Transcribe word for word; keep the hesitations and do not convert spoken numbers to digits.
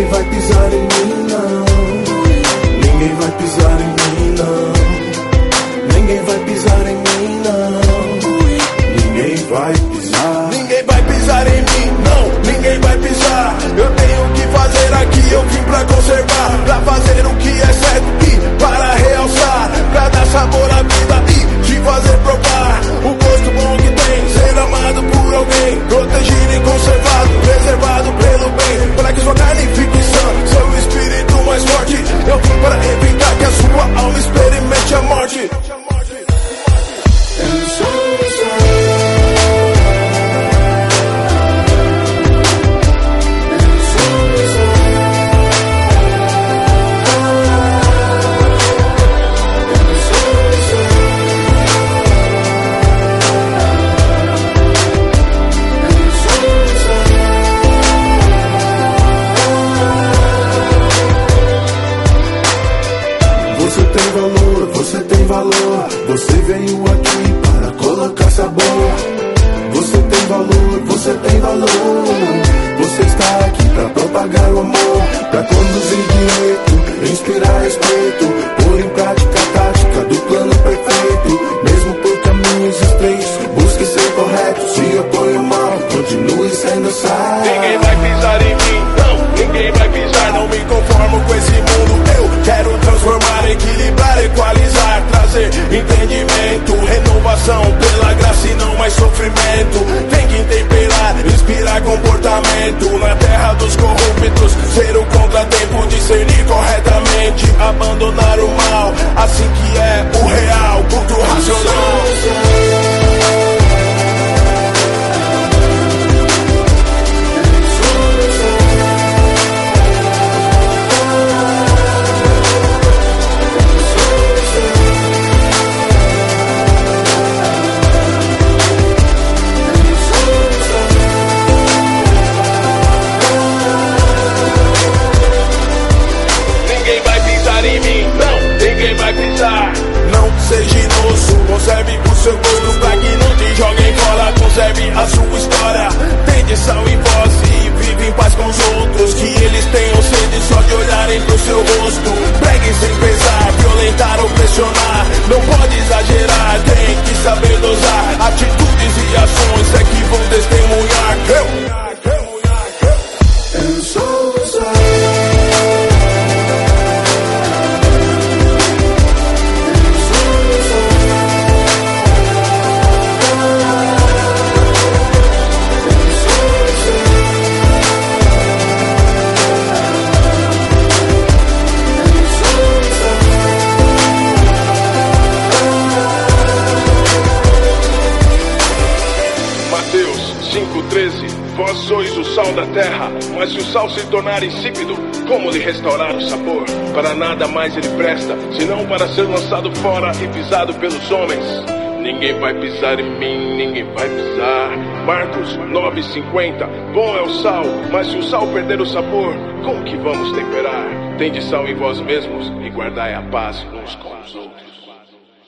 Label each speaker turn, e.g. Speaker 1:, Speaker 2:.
Speaker 1: vai pisar em mim, não. Ninguém vai pisar em mim, não. Ninguém vai pisar em mim, não. Ninguém vai pisar. Ninguém vai pisar em mim, não. Ninguém vai pisar. Eu tenho o que fazer aqui, eu vim pra conservar, pra fazer o que é certo e para realçar, pra dar sabor à vida e te fazer provar o gosto bom que tem ser amado por alguém, protegido e conservado, preservado pelo bem, para que sua carne fique sã, seu espírito mais forte. Eu vim para evitar que a sua alma experimente a morte. Eu sou Você veio aqui para colocar sabor. Você tem valor, você tem valor. Você está aqui para propagar o amor, para conduzir direito, inspirar respeito, pôr em prática a tática do plano perfeito. Mesmo por caminhos estreitos, busque ser correto. Se opõe ao mal, continue sendo sábio. Ninguém vai pisar em mim, não. Ninguém vai pisar, não me conformo com esse mundo. Eu quero transformar, equilibrar, equalizar, trazer entendimento, renovação pela graça e não mais sofrimento. Tem que temperar, inspirar comportamento na terra dos corruptos, ser o contratempo, discernir corretamente, abandonar o mal, assim que é o real, culto racional. Não seja inosso, conserve por seu gosto, pra que não te joguem fora. Conserve a sua história, tem sal em voz e vive em paz com os outros. Que eles tenham sede só de olharem pro seu rosto. Pregue sem pesar, violentar ou pressionar. Não pode exagerar, tem que saber dosar. Atitudes e ações é que vão testemunhar. Eu, eu, eu sou o sol.
Speaker 2: Vós sois o sal da terra, mas se o sal se tornar insípido, como lhe restaurar o sabor? Para nada mais ele presta, senão para ser lançado fora e pisado pelos homens. Ninguém vai pisar em mim, ninguém vai pisar. Marcos nove, cinquenta. Bom é o sal, mas se o sal perder o sabor, como que vamos temperar? Tende sal em vós mesmos e guardai a paz uns com os outros.